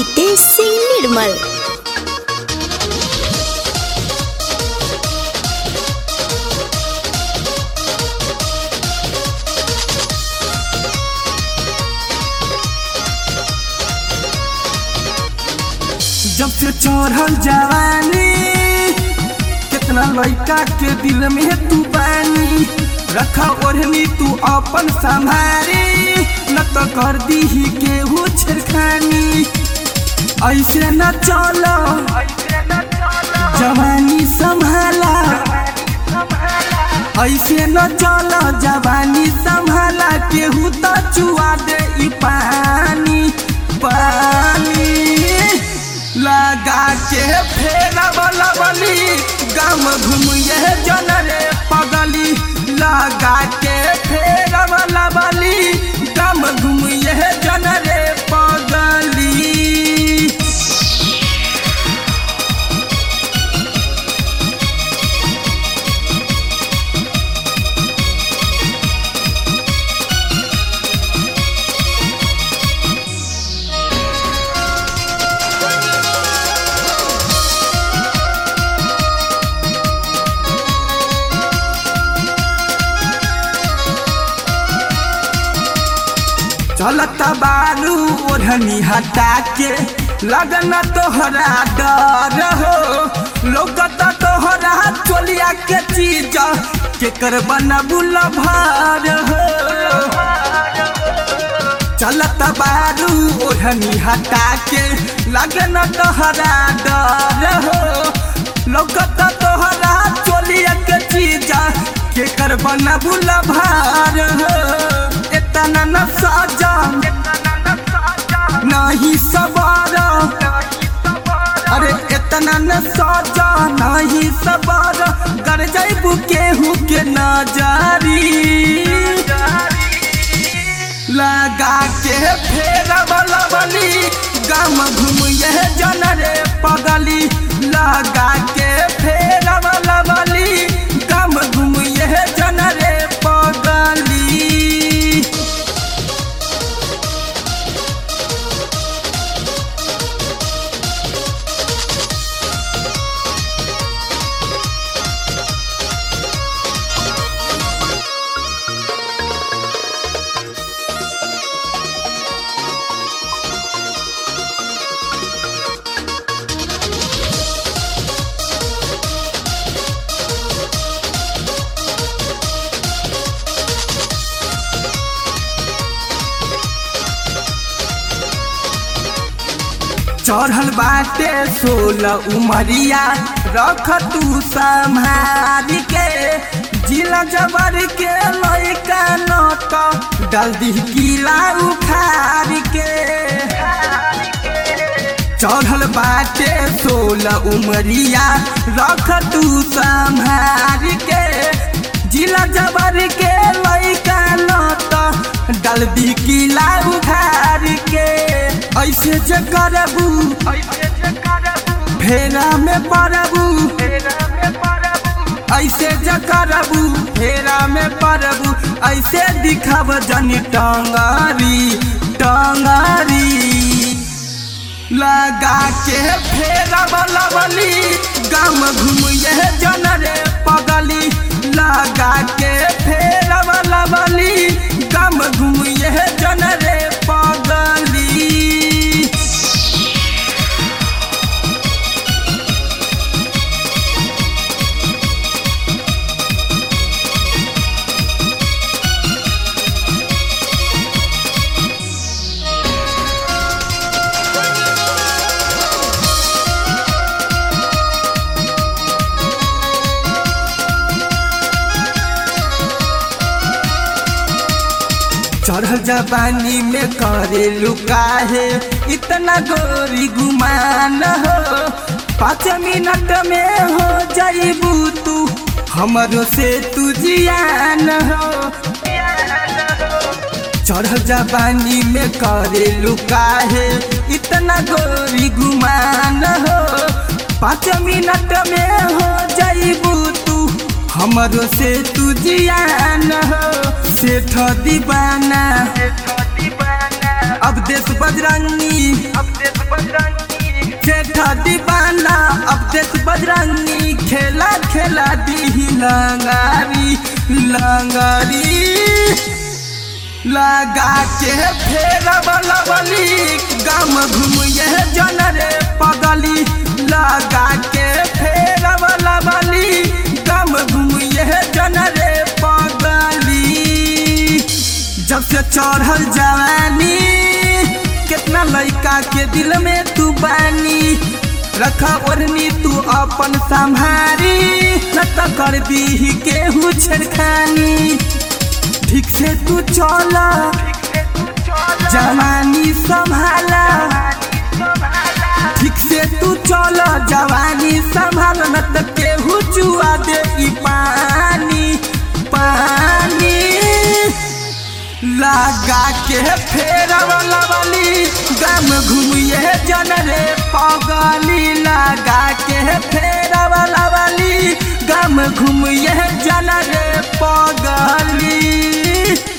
नितेश सिंह निर्मल। जब से चढ़ल जवानी कितना लड़का के दिल में तू पानी रखा ओढ़नी तू अपन संभारी न तो कर दी ही केहू छेड़खानी। ऐसे न चलो जवानी संभाला, ऐसे न चलो जवानी संभाला, केहू तो चुआ दे ई पानी पानी लगा के फेरा वाला बली गम घूमिए जन रे पगली। लगा के फेरा वाला बली गम घूमिए जन रे पगली। चलता बारू ओढ़नी हटा के लगना तोहरा डर हो, लोकता तोहरा चोलिया के चीज के कर बनबुल भर हो। चलता बारू ओढ़नी हटा के लगना तोहरा डर हो, लोकता तोहरा चोलिया के चीज के कर बनबुल भर हो। इतना न साजा नहीं सवारा, अरे इतना न साजा नहीं सवारा, कर जाइबू केहू के नजारी। लगा के फेरा वाला बली गम घूमिए जन रे पगली। लगा के फेरा वाला बली गम घूमिए जन रे पगली। चढ़ल बाटे 16 उमरिया रख तू संभाल के, जिला जबर के लइका नट डाल दी किला उखाड़ के। चढ़ल बाटे 16 उमरिया रख तू संभाल के, जिला जबर के लइका नट डाल दी किला उखाड़ के। ऐसे जे करबू फेरा में पड़बू, ऐसे जे करबू फेरा में पड़बू, ऐसे दिखब जनी टंगारी टंगारी। लगा के फेरा वाला बली गम घूमिए जन रे पगली। लगा के फेरा वाला बली गम घूमिए जन रे पगली। चढ़ल जवानी में करे लुकाहे इतना गोरी गुमान हो, 5 मिनट में हो जाइबू तू हमरो से तू जियान हो। चढ़ल जवानी में करे लुकाहे इतना गोरी गुमान हो, 5 मिनट में हो जाइबू तू हमरो से तू जियान हो। सेठ दीवाना अब देश बजरंगी सेठा दीवाना अब देश बजरंगी खेला खेला दी लंगारी लगा के फेर बलबली गम घूमिए जन रे पगली लगा के फेर बलबली गम घूमिए जन रे पगली। जब से चढ़ल जवानी कितना लड़का के दिल में तू बानी रखा ओढ़नी तू अपन संभारी न तो कर दी केहू छेड़खानी। ठीक से तू चला जवानी संभाला ठीक से तू चला जवानी संभाल न तो केहू चुआ दे ई पानी लगा के फेर बलबली गम घूमिए जन रे पगली लगा के फेर बलबली गम घूमिए जन रे पगली।